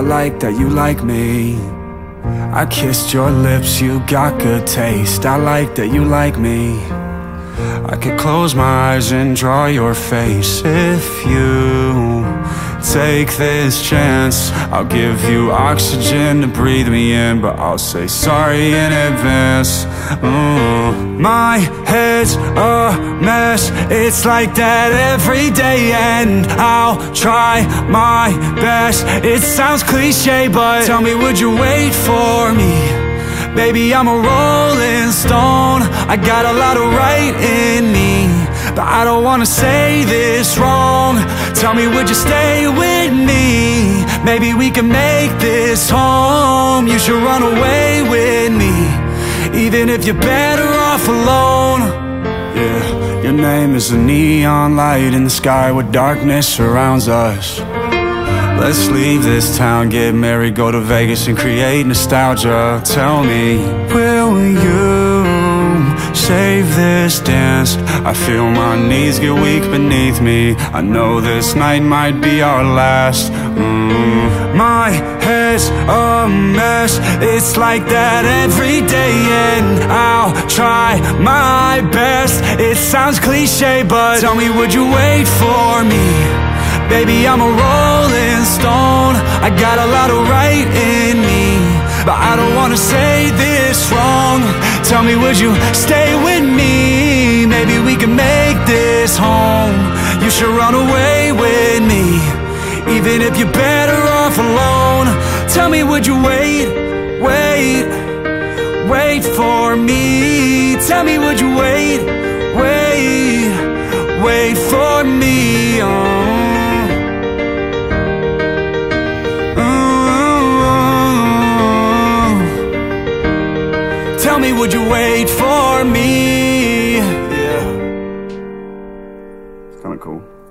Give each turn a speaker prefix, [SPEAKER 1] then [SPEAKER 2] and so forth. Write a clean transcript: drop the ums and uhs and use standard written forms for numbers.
[SPEAKER 1] like that you like me. I kissed your lips, you got good taste. I like that you like me. I could close my eyes and draw your face. If you take this chance, I'll give you oxygen to breathe me in, but I'll say sorry in advance. My head's a mess, it's like that every day, and I'll try my best. It sounds cliche, but tell me, would you wait for me? Baby, I'm a rolling stone, I got a lot of right in me, but I don't wanna say this wrong. Tell me, would you stay with me? Maybe we can make this home. You should run away with me, even if you're better off alone. Yeah, your name is a neon light in the sky where darkness surrounds us. Let's leave this town, get married, go to Vegas and create nostalgia. Tell me, will you save this dance? I feel my knees get weak beneath me. I know this night might be our last. My head's a mess, it's like that every day, and I'll try my best. It sounds cliche, but tell me, would you wait for me? Baby, I'm a rolling stone, I got a lot of right in me, but I don't wanna say this wrong. Tell me, would you stay with me? Maybe we can make this home. You should run away with me, even if you're better off alone. Tell me, would you wait for me? Tell me, would you wait for me? Tell me, would you wait for me? Yeah. It's kinda cool.